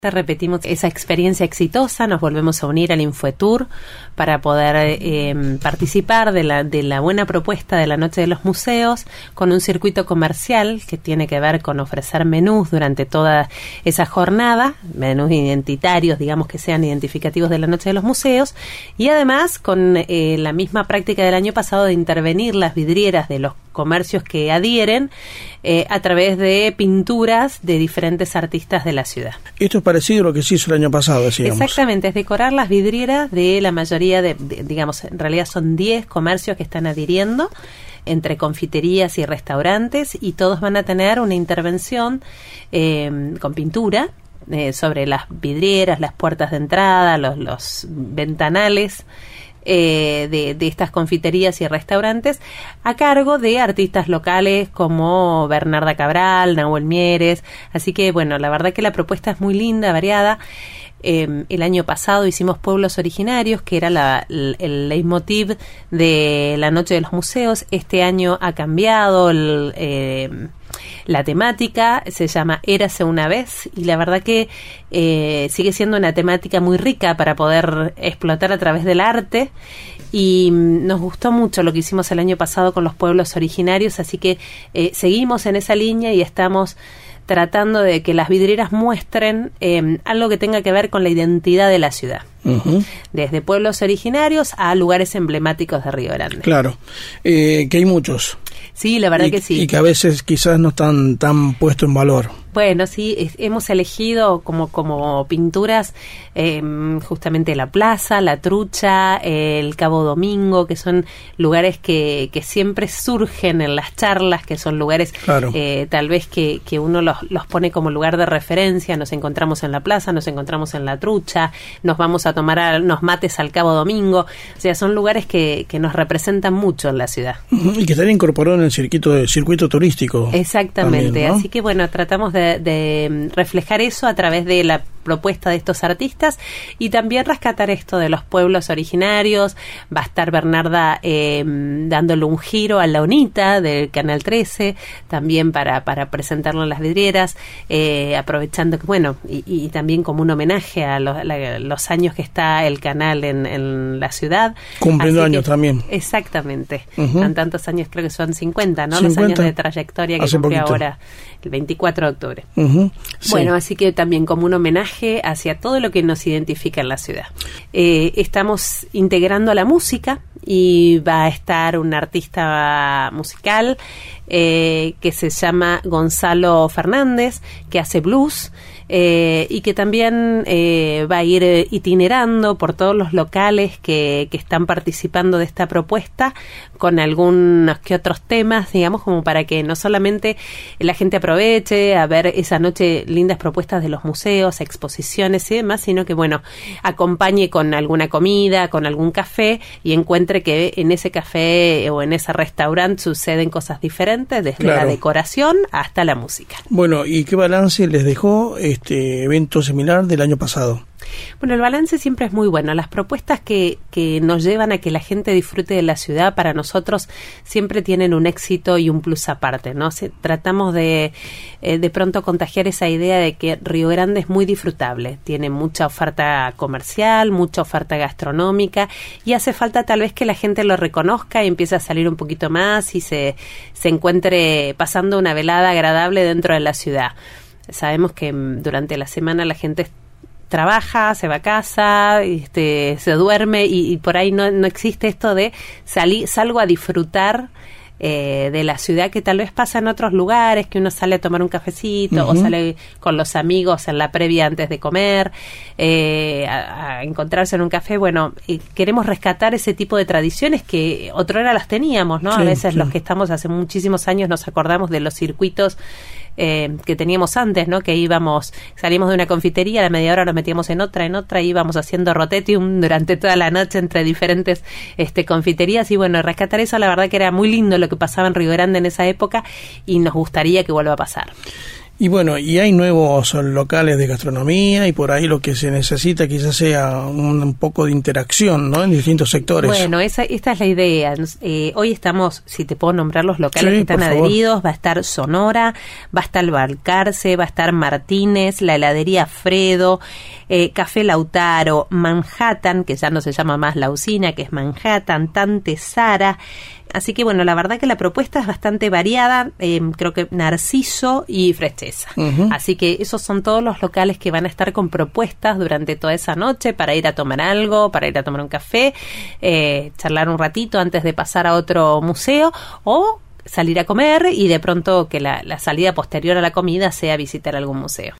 Repetimos esa experiencia exitosa, nos volvemos a unir al Infoetour para poder participar de la buena propuesta de la Noche de los Museos con un circuito comercial que tiene que ver con ofrecer menús durante toda esa jornada, menús identitarios, digamos que sean identificativos de la Noche de los Museos, y además con la misma práctica del año pasado de intervenir las vidrieras de los comercios que adhieren a través de pinturas de diferentes artistas de la ciudad. Esto es parecido a lo que se hizo el año pasado, decíamos. Exactamente, es decorar las vidrieras de la mayoría digamos, en realidad son 10 comercios que están adhiriendo, entre confiterías y restaurantes, y todos van a tener una intervención con pintura sobre las vidrieras, las puertas de entrada, los ventanales de estas confiterías y restaurantes, a cargo de artistas locales como Bernarda Cabral, Nahuel Mieres. Así que bueno, la verdad que la propuesta es muy linda, variada. El año pasado hicimos pueblos originarios, que era el leitmotiv de la Noche de los Museos. Este año ha cambiado la temática, se llama Érase una vez, y la verdad que sigue siendo una temática muy rica para poder explotar a través del arte, y nos gustó mucho lo que hicimos el año pasado con los pueblos originarios, así que seguimos en esa línea y estamos tratando de que las vidrieras muestren algo que tenga que ver con la identidad de la ciudad. Uh-huh. Desde pueblos originarios a lugares emblemáticos de Río Grande. Claro, que hay muchos. Sí, la verdad que sí. Y que a veces quizás no están tan puesto en valor. Bueno, sí, hemos elegido como pinturas justamente la plaza, la trucha, el Cabo Domingo, que son lugares que siempre surgen en las charlas, que son lugares claro. Tal vez que uno los pone como lugar de referencia. Nos encontramos en la plaza, nos encontramos en la trucha, nos vamos a tomar unos mates al Cabo Domingo. O sea, son lugares que nos representan mucho en la ciudad. Y que están incorporados en el circuito turístico. Exactamente, también, ¿no? Así que bueno, tratamos de reflejar eso a través de la propuesta de estos artistas y también rescatar esto de los pueblos originarios. Va a estar Bernarda dándole un giro a la UNITA del Canal 13 también para presentarlo en las vidrieras, aprovechando que bueno, y también como un homenaje a los años que está el canal en la ciudad. Cumpliendo años también. Exactamente. Uh-huh. Son tantos años, creo que son 50, ¿no? 50. Los años de trayectoria que cumple ahora el 24 de octubre. Uh-huh. Sí. Bueno, así que también como un homenaje hacia todo lo que nos identifica en la ciudad. Estamos integrando la música y va a estar un artista musical que se llama Gonzalo Fernández, que hace blues, y que también va a ir itinerando por todos los locales que están participando de esta propuesta con algunos que otros temas, digamos, como para que no solamente la gente aproveche a ver esa noche lindas propuestas de los museos, exposiciones y demás, sino que, bueno, acompañe con alguna comida, con algún café y encuentre que en ese café o en ese restaurante suceden cosas diferentes, desde la decoración hasta la música. Bueno, ¿y qué balance les dejó este evento similar del año pasado? Bueno, el balance siempre es muy bueno. Las propuestas que nos llevan a que la gente disfrute de la ciudad, para nosotros siempre tienen un éxito y un plus aparte, ¿no? Tratamos de pronto contagiar esa idea de que Río Grande es muy disfrutable, tiene mucha oferta comercial, mucha oferta gastronómica, y hace falta tal vez que la gente lo reconozca y empiece a salir un poquito más y se encuentre pasando una velada agradable dentro de la ciudad. Sabemos que durante la semana la gente trabaja, se va a casa, se duerme y por ahí no existe esto de salgo a disfrutar de la ciudad, que tal vez pasa en otros lugares, que uno sale a tomar un cafecito o sale con los amigos en la previa antes de comer, a encontrarse en un café. Bueno, queremos rescatar ese tipo de tradiciones que otrora las teníamos, ¿no? Sí, a veces los que estamos hace muchísimos años nos acordamos de los circuitos que teníamos antes, ¿no? Que salíamos de una confitería, a la media hora nos metíamos en otra, y íbamos haciendo rotetium durante toda la noche entre diferentes confiterías, y bueno, rescatar eso, la verdad que era muy lindo lo que pasaba en Río Grande en esa época, y nos gustaría que vuelva a pasar. Y bueno, y hay nuevos locales de gastronomía y por ahí lo que se necesita quizás sea un poco de interacción, ¿no? En distintos sectores. Bueno, esta es la idea. Hoy estamos, si te puedo nombrar los locales que están adheridos, va a estar Sonora, va a estar Balcarce, va a estar Martínez, la heladería Fredo, Café Lautaro, Manhattan, que ya no se llama más La Usina, que es Manhattan, Tante Sara. Así que bueno, la verdad que la propuesta es bastante variada, creo que Narciso y Frecheza. Uh-huh. Así que esos son todos los locales que van a estar con propuestas durante toda esa noche para ir a tomar algo, para ir a tomar un café, charlar un ratito antes de pasar a otro museo o salir a comer y de pronto que la salida posterior a la comida sea visitar algún museo.